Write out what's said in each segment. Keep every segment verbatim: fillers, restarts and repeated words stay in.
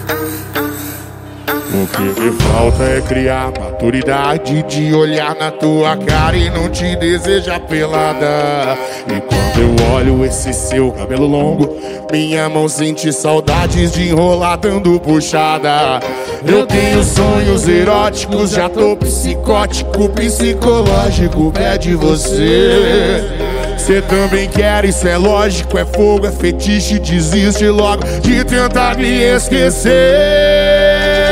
O que me falta é criar maturidade de olhar na tua cara e não te desejar pelada. E quando eu olho esse seu cabelo longo, minha mão sente saudades de enrolar dando puxada. Eu tenho sonhos eróticos, já tô psicótico, psicológico, pede você. Cê também quer, isso é lógico, é fogo, é fetiche, desiste logo de tentar me esquecer.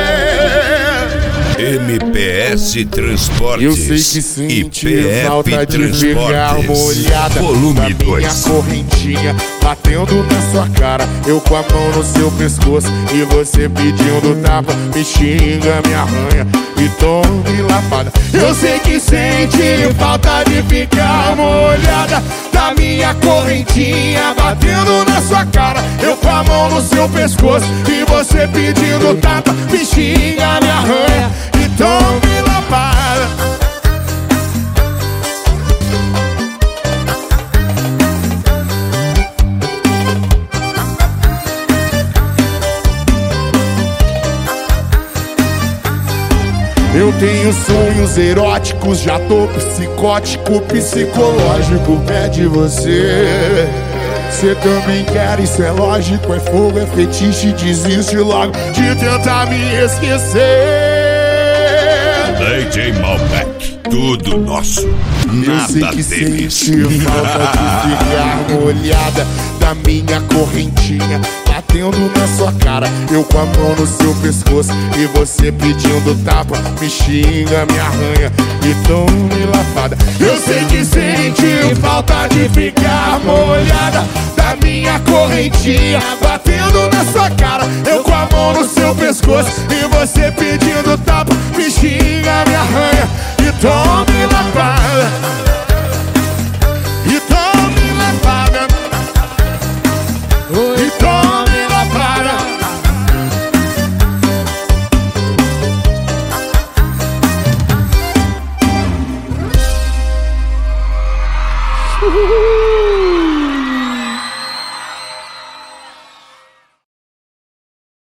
M P S Transportes. Eu sei que sente I P F falta de pegar uma olhada volume da minha correntinha batendo na sua cara, eu com a mão no seu pescoço e você pedindo tapa, me xinga, me arranha e tome lapada. Eu sei que sente falta de ficar molhada da minha correntinha batendo na sua cara, eu com a mão no seu pescoço e você pedindo tapa, me xinga, me arranha e tome lapada. Eu tenho sonhos eróticos, já tô psicótico, psicológico, pede você. Cê também quer, isso é lógico, é fogo, é fetiche, desiste logo de tentar me esquecer. D J Malbec, tudo nosso, nada Eu sei que deles. sente falta de ficar molhada da minha correntinha batendo na sua cara, eu com a mão no seu pescoço e você pedindo tapa, me xinga, me arranha e tome lapada. Eu sei que sente falta de ficar molhada da minha correntinha batendo na sua cara, eu com a mão no seu pescoço e você pedindo tapa, me xinga, me arranha e tome lapada. E tome lapada. E tome lapada. Uhul.